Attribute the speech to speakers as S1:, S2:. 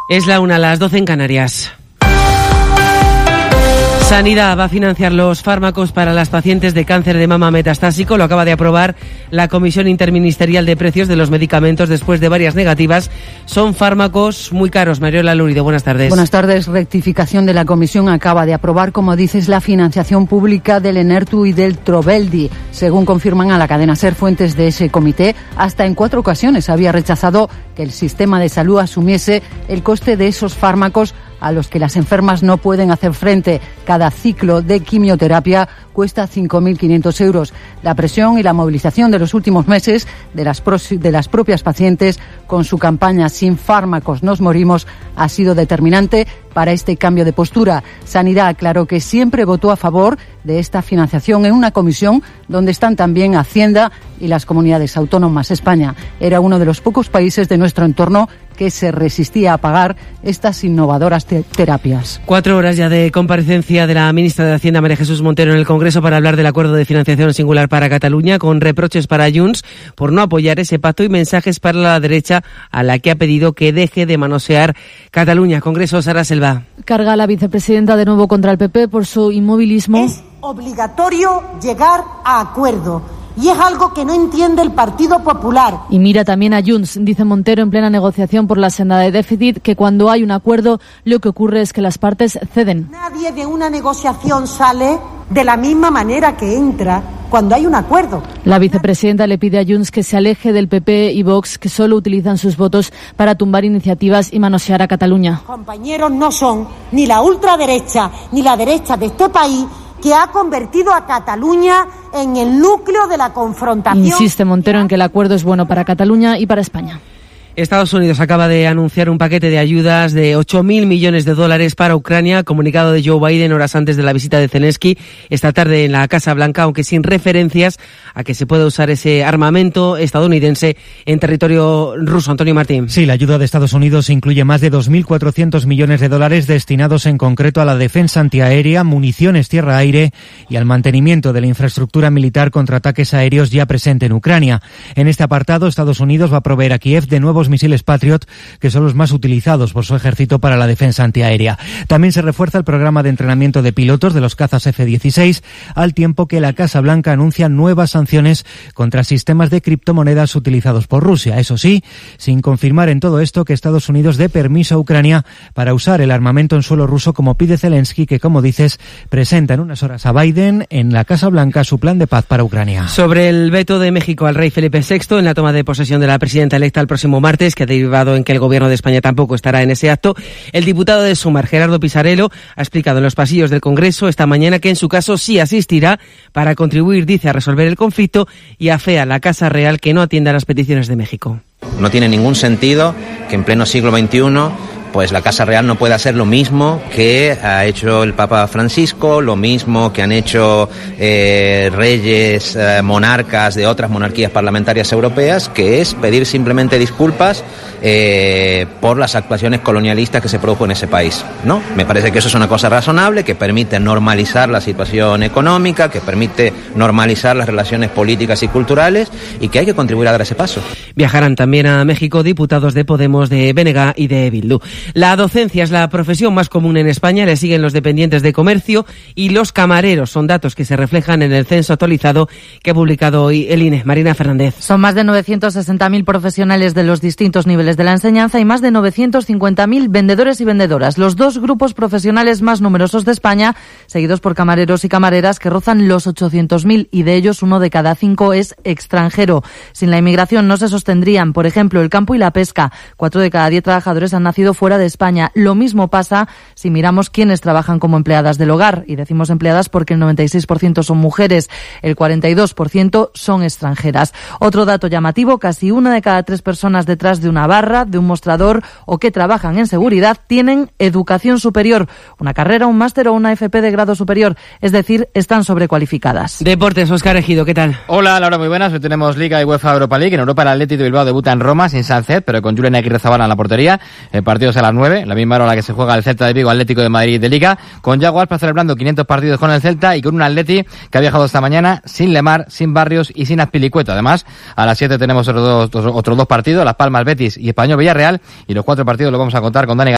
S1: Es la 1, las 12 en Canarias. Sanidad va a financiar los fármacos para las pacientes de cáncer de mama metastásico. Lo acaba de aprobar la Comisión Interministerial de Precios de los Medicamentos después de varias negativas. Son fármacos muy caros. Mariola Lurido, buenas tardes.
S2: Buenas tardes. Rectificación de la Comisión acaba de aprobar, como dices, la financiación pública del Enhertu y del Troveldi. Según confirman a la cadena SER fuentes de ese comité, hasta en 4 ocasiones había rechazado que el sistema de salud asumiese el coste de esos fármacos a los que las enfermas no pueden hacer frente. Cada ciclo de quimioterapia cuesta 5.500 euros. La presión y la movilización de los últimos meses de las propias pacientes con su campaña Sin fármacos nos morimos ha sido determinante para este cambio de postura. Sanidad aclaró que siempre votó a favor de esta financiación en una comisión donde están también Hacienda y las comunidades autónomas. España era uno de los pocos países de nuestro entorno que se resistía a pagar estas innovadoras terapias.
S1: 4 horas ya de comparecencia de la ministra de Hacienda, María Jesús Montero, en el Congreso para hablar del acuerdo de financiación singular para Cataluña, con reproches para Junts por no apoyar ese pacto y mensajes para la derecha, a la que ha pedido que deje de manosear Cataluña. Congreso, Sara Selva.
S3: Carga a la vicepresidenta de nuevo contra el PP por su inmovilismo.
S4: Es obligatorio llegar a acuerdo. Y es algo que no entiende el Partido Popular.
S3: Y mira también a Junts, dice Montero en plena negociación por la senda de déficit, que cuando hay un acuerdo lo que ocurre es que las partes ceden.
S4: Nadie de una negociación sale de la misma manera que entra cuando hay un acuerdo.
S3: La vicepresidenta le pide a Junts que se aleje del PP y Vox, que solo utilizan sus votos para tumbar iniciativas y manosear a Cataluña.
S4: Compañeros, no son ni la ultraderecha ni la derecha de este país, que ha convertido a Cataluña en el núcleo de la confrontación.
S3: Insiste Montero en que el acuerdo es bueno para Cataluña y para España.
S1: Estados Unidos acaba de anunciar un paquete de ayudas de $8.000 millones para Ucrania, comunicado de Joe Biden horas antes de la visita de Zelensky esta tarde en la Casa Blanca, aunque sin referencias a que se pueda usar ese armamento estadounidense en territorio ruso. Antonio Martín.
S5: Sí, la ayuda de Estados Unidos incluye más de $2.400 millones destinados en concreto a la defensa antiaérea, municiones tierra-aire y al mantenimiento de la infraestructura militar contra ataques aéreos ya presente en Ucrania. En este apartado, Estados Unidos va a proveer a Kiev de nuevos misiles Patriot, que son los más utilizados por su ejército para la defensa antiaérea. También se refuerza el programa de entrenamiento de pilotos de los cazas F-16, al tiempo que la Casa Blanca anuncia nuevas sanciones contra sistemas de criptomonedas utilizados por Rusia. Eso sí, sin confirmar en todo esto que Estados Unidos dé permiso a Ucrania para usar el armamento en suelo ruso, como pide Zelensky, que, como dices, presenta en unas horas a Biden en la Casa Blanca su plan de paz para Ucrania.
S1: Sobre el veto de México al rey Felipe VI en la toma de posesión de la presidenta electa el próximo martes, que ha derivado en que el gobierno de España tampoco estará en ese acto, el diputado de Sumar, Gerardo Pisarello, ha explicado en los pasillos del Congreso esta mañana que en su caso sí asistirá para contribuir, dice, a resolver el conflicto, y afea a la Casa Real que no atienda las peticiones de México.
S6: No tiene ningún sentido que en pleno siglo XXI pues la Casa Real no puede hacer lo mismo que ha hecho el Papa Francisco, lo mismo que han hecho reyes, monarcas de otras monarquías parlamentarias europeas, que es pedir simplemente disculpas por las actuaciones colonialistas que se produjo en ese país, ¿no? Me parece que eso es una cosa razonable, que permite normalizar la situación económica, que permite normalizar las relaciones políticas y culturales, y que hay que contribuir a dar ese paso.
S1: Viajarán también a México diputados de Podemos, de BNG y de Bildu. La docencia es la profesión más común en España, le siguen los dependientes de comercio y los camareros. Son datos que se reflejan en el censo actualizado que ha publicado hoy el INE. Marina Fernández.
S7: Son más de 960.000 profesionales de los distintos niveles de la enseñanza y más de 950.000 vendedores y vendedoras. Los dos grupos profesionales más numerosos de España, seguidos por camareros y camareras, que rozan los 800.000, y de ellos 1 de cada 5 es extranjero. Sin la inmigración no se sostendrían, por ejemplo, el campo y la pesca. 4 de cada 10 trabajadores han nacido fuera de España. Lo mismo pasa si miramos quiénes trabajan como empleadas del hogar, y decimos empleadas porque el 96% son mujeres, el 42% son extranjeras. Otro dato llamativo: casi 1 de cada 3 personas detrás de una barra, de un mostrador o que trabajan en seguridad tienen educación superior, una carrera, un máster o una FP de grado superior, es decir, están sobrecualificadas.
S1: Deportes, Óscar Ejido, ¿qué tal?
S8: Hola, Laura, muy buenas. Hoy tenemos Liga y UEFA Europa League. En Europa el Athletic de Bilbao debuta en Roma sin Sánchez, pero con Julen Aguirrezabala en la portería. El partido es a las 9, la misma hora a la que se juega el Celta de Vigo, Atlético de Madrid de Liga, con Jaguars para celebrando 500 partidos con el Celta y con un Atleti que ha viajado esta mañana sin Lemar, sin Barrios y sin Azpilicueta. Además, a las 7 tenemos otros dos partidos, Las Palmas, Betis y Español Villarreal, y los 4 partidos los vamos a contar con Dani